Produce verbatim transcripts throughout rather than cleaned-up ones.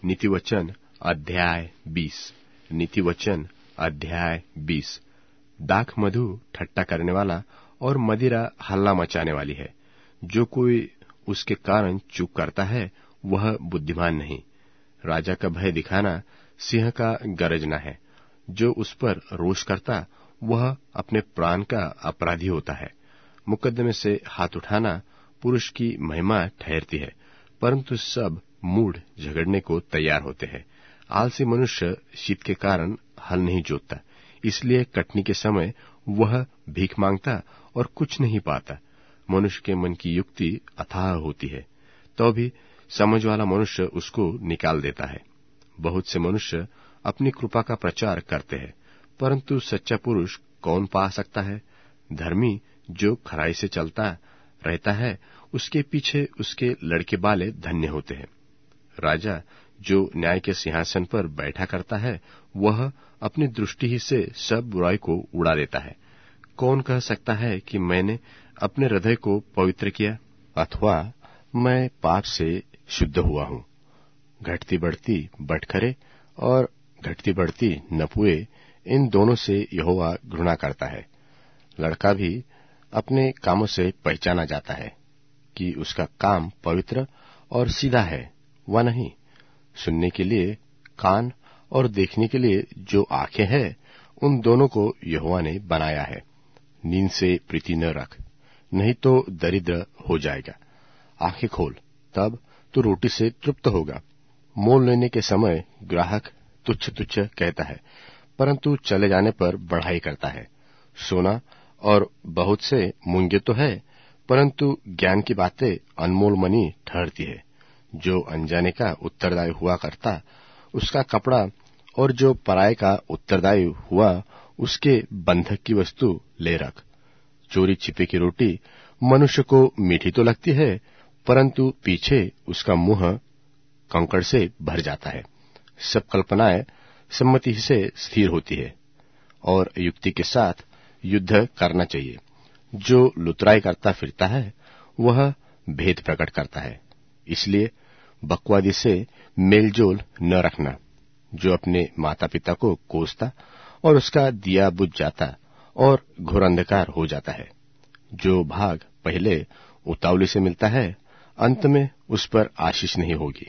नीतिवचन अध्याय बीस। नीतिवचन अध्याय बीस। दाख मधु ठट्टा करने वाला और मदिरा हल्ला मचाने वाली है। जो कोई उसके कारण चूक करता है वह बुद्धिमान नहीं। राजा का भय दिखाना सिंह का गरजना है। जो उस पर रोष करता वह अपने प्राण का अपराधी होता है। मुकदमे से हाथ उठाना पुरुष की महिमा ठहरती है, परंतु सब मूढ़ झगड़ने को तैयार होते हैं। आलसी मनुष्य शीत के कारण हल नहीं जोतता, इसलिए कटनी के समय वह भीख मांगता और कुछ नहीं पाता। मनुष्य के मन की युक्ति अथाह होती है, तो भी समझ वाला मनुष्य उसको निकाल देता है। बहुत से मनुष्य अपनी कृपा का प्रचार करते हैं, परंतु सच्चा पुरुष कौन पा सकता है? धर्मी जो खराई से चलता रहता है, उसके पीछे उसके लड़के बाले धन्य होते हैं। राजा जो न्याय के सिंहासन पर बैठा करता है, वह अपनी दृष्टि ही से सब बुराई को उड़ा देता है। कौन कह सकता है कि मैंने अपने हृदय को पवित्र किया, अथवा मैं पाप से शुद्ध हुआ हूँ? घटती बढ़ती बटखरे और घटती बढ़ती नपुए, इन दोनों से यहोवा घृणा करता है। लड़का भी अपने कामों से पहचाना जाता है कि उसका काम पवित्र और सीधा है व नहीं। सुनने के लिए कान और देखने के लिए जो आंखें हैं, उन दोनों को यहोवा ने बनाया है। नींद से प्रीति न रख, नहीं तो दरिद्र हो जाएगा। आंखें खोल, तब तो रोटी से तृप्त होगा। मोल लेने के समय ग्राहक तुच्छ तुच्छ कहता है, परंतु चले जाने पर बढ़ाई करता है। सोना और बहुत से मूंगे तो है, परंतु ज्ञान की बातें अनमोल मनी ठहरती है। जो अनजाने का उत्तरदायी हुआ करता, उसका कपड़ा, और जो पराये का उत्तरदायी हुआ, उसके बंधक की वस्तु ले रख। चोरी छिपे की रोटी मनुष्य को मीठी तो लगती है, परंतु पीछे उसका मुंह कंकड़ से भर जाता है। सब कल्पनाएं सम्मति से स्थिर होती है, और युक्ति के साथ युद्ध करना चाहिए। जो लुतराई करता फिरता है, वह भेद प्रकट करता है। इसलिए बकवादी से मेलजोल न रखना। जो अपने माता पिता को कोसता और उसका दिया बुझ जाता और घोर अंधकार हो जाता है। जो भाग पहले उतावली से मिलता है, अंत में उस पर आशीष नहीं होगी।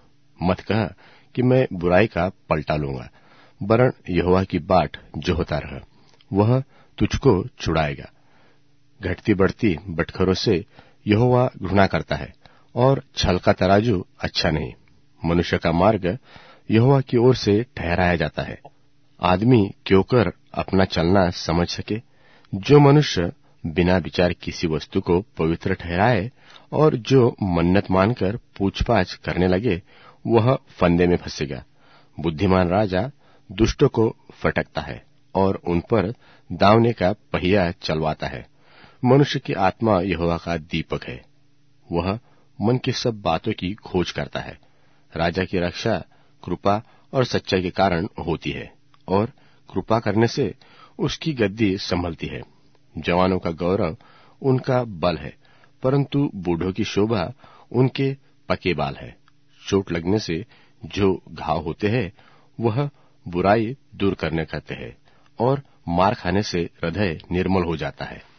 मत कह कि मैं बुराई का पलटा लूंगा, वरन यहोवा की बाट जोहता रह, वह तुझको छुड़ाएगा। घटती बढ़ती बटखरों से यहोवा घृणा करता है, और छल का तराजू अच्छा नहीं। मनुष्य का मार्ग यहोवा की ओर से ठहराया जाता है। आदमी क्यों कर अपना चलना समझ सके? जो मनुष्य बिना विचार किसी वस्तु को पवित्र ठहराए और जो मन्नत मानकर पूछपाछ करने लगे, वह फंदे में फंसेगा। बुद्धिमान राजा दुष्टों को फटकता है और उन पर दावने का पहिया चलवाता है। मनुष्य की आत्मा यहोवा का दीपक है, वह मन की सब बातों की खोज करता है। राजा की रक्षा कृपा और सच्चाई के कारण होती है, और कृपा करने से उसकी गद्दी संभलती है। जवानों का गौरव उनका बल है, परंतु बूढ़ों की शोभा उनके पके बाल है। चोट लगने से जो घाव होते हैं, वह बुराई दूर करने करते हैं, और मार खाने से हृदय निर्मल हो जाता है।